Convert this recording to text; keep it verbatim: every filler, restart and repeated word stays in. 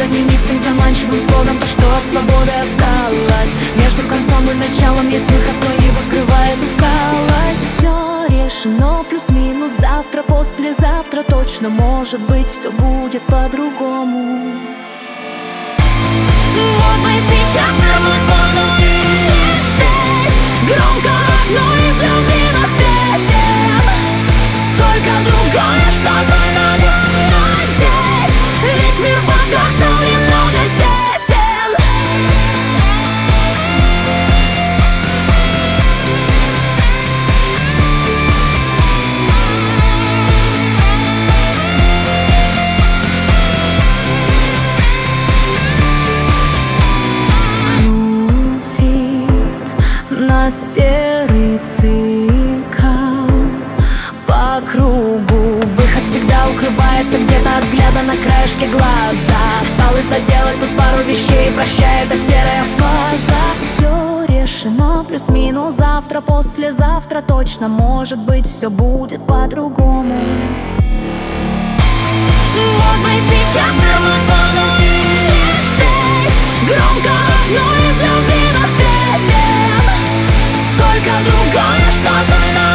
заменить тем заманчивым слогом то, что от свободы осталось. Между концом и началом есть выход, но его скрывает усталость. Все решено, плюс-минус, завтра, послезавтра точно, может быть, все будет по-другому. Вот мы сейчас на небосводе и спеть громко одну из любимых песен. Только другое что-то надо надеть, ведь мир пока стал немного тесен. На серый цикл по кругу. Выход всегда укрывается где-то от взгляда на краешке глаза. Осталось доделать тут пару вещей, прощай, это серая фаза. Все решено, плюс-минус, завтра, послезавтра точно, может быть, все будет по-другому. Вот мы сейчас на небосводе и спеть громко одну из любимых песен. Только другое что-то